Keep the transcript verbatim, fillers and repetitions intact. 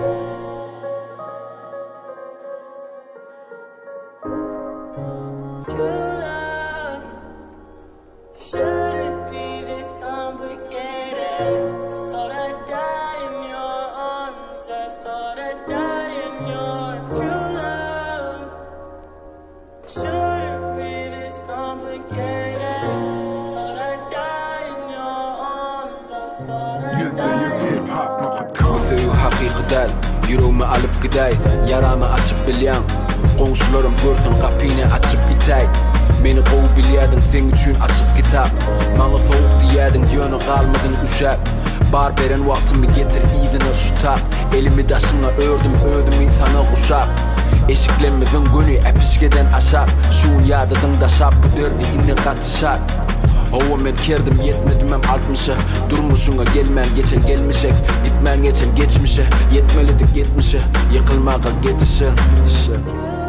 Haqiqatan yüreğimi alıp giday, yaramı açıp bilyam. Qo'shnilarim ko'rsin qapini açıp itay. Meni qovib bilyading sen uchun açık kitap. Manga sovuq diyading yoni qalmading ushab. Bar beren vaqtimni getir idini tutab. Elimi daşına ördüm ödüm insana qushab. Eshiklenmedin günü epishkeden ashab. Şun yadiding dashab buderdi inni qatishab. Hova men kerdim yetmedim hem altmışa. Durmuşuna gelmen geçen gelmişek. Gitmen geçen geçmişe. Yetmelidik yetmişe. Yıkılmağa gidişe.